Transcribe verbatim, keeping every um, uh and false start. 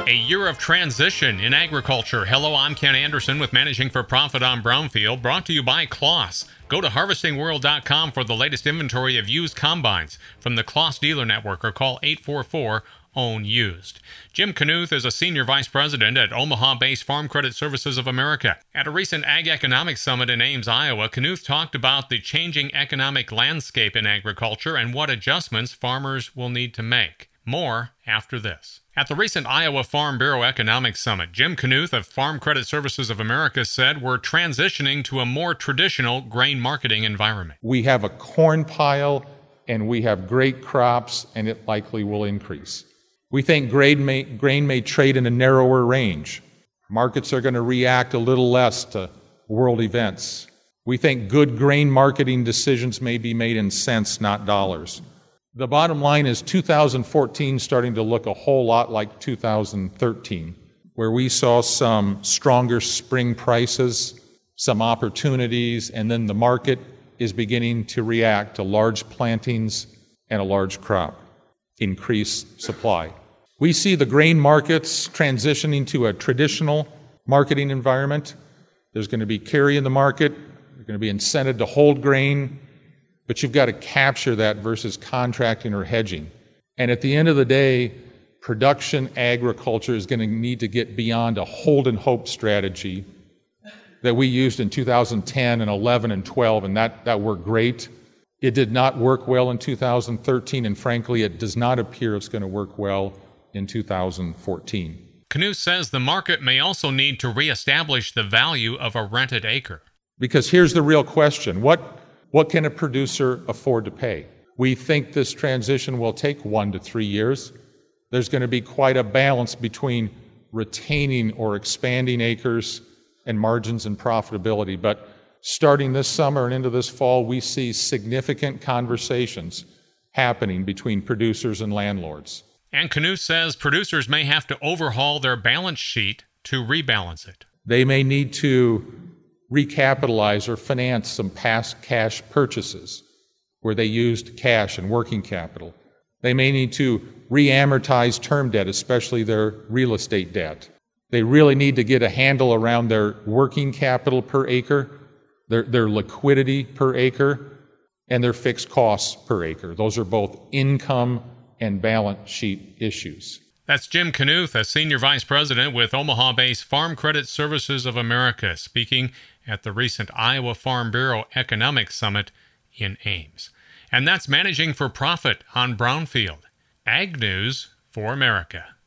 A year of transition in agriculture. Hello, I'm Ken Anderson with Managing for Profit on Brownfield, brought to you by Kloss. Go to harvesting world dot com for the latest inventory of used combines from the Kloss Dealer Network, or call eight four four, own used. Jim Knuth is a senior vice president at Omaha-based Farm Credit Services of America. At a recent Ag Economics Summit in Ames, Iowa, Knuth talked about the changing economic landscape in agriculture and what adjustments farmers will need to make. More after this. At the recent Iowa Farm Bureau Economics Summit, Jim Knuth of Farm Credit Services of America said we're transitioning to a more traditional grain marketing environment. We have a corn pile and we have great crops, and it likely will increase. We think grain may, grain may trade in a narrower range. Markets are going to react a little less to world events. We think good grain marketing decisions may be made in cents, not dollars. The bottom line is two thousand fourteen starting to look a whole lot like two thousand thirteen, where we saw some stronger spring prices, some opportunities, and then the market is beginning to react to large plantings and a large crop, increased supply. We see the grain markets transitioning to a traditional marketing environment. There's going to be carry in the market. There's going to be incentive to hold grain. But you've got to capture that versus contracting or hedging. And at the end of the day, production agriculture is going to need to get beyond a hold and hope strategy that we used in two thousand ten and eleven and twelve, and that, that worked great. It did not work well in two thousand thirteen, and frankly, it does not appear it's going to work well in two thousand fourteen. Knuth says the market may also need to reestablish the value of a rented acre. Because here's the real question. What What can a producer afford to pay? We think this transition will take one to three years. There's going to be quite a balance between retaining or expanding acres and margins and profitability. But starting this summer and into this fall, we see significant conversations happening between producers and landlords. And Knuth says producers may have to overhaul their balance sheet to rebalance it. They may need to recapitalize or finance some past cash purchases where they used cash and working capital. They may need to re-amortize term debt, especially their real estate debt. They really need to get a handle around their working capital per acre, their, their liquidity per acre, and their fixed costs per acre. Those are both income and balance sheet issues. That's Jim Knuth, a senior vice president with Omaha-based Farm Credit Services of America, speaking at the recent Iowa Farm Bureau Economics Summit in Ames. And that's Managing for Profit on Brownfield. Ag News for America.